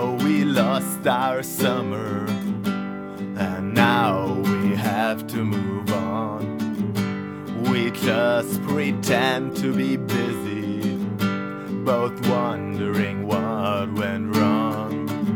how we lost our summer, and now we have to move on. We just pretend to be busy, both wondering what went wrong.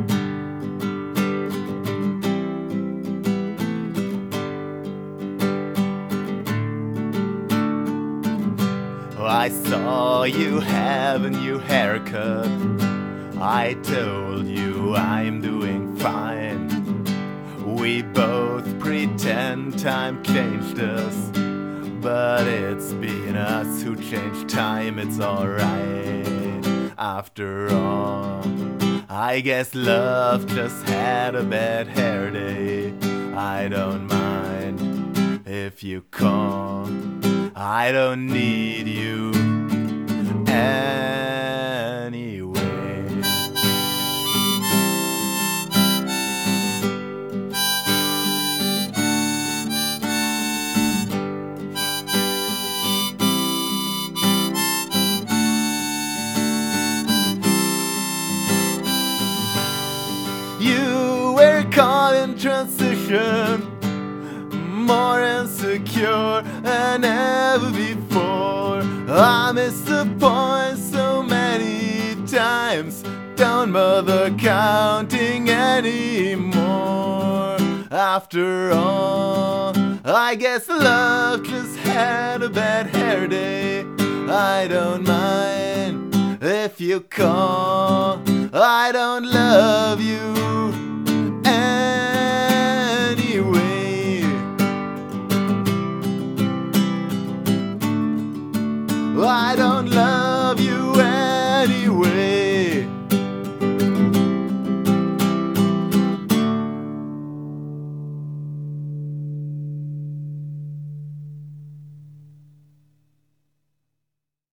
I saw you have a new haircut. I told you I'm doing fine. We both pretend time changed us, but it's been us who changed time. It's alright after all. I guess love just had a bad hair day. I don't mind if you call. I don't need you anyway. You were caught in transition, more insecure than ever before. I missed the point so many times, don't bother counting anymore. After all, I guess love just had a bad hair day. I don't mind if you call. I don't love you anyway. I don't love you anyway.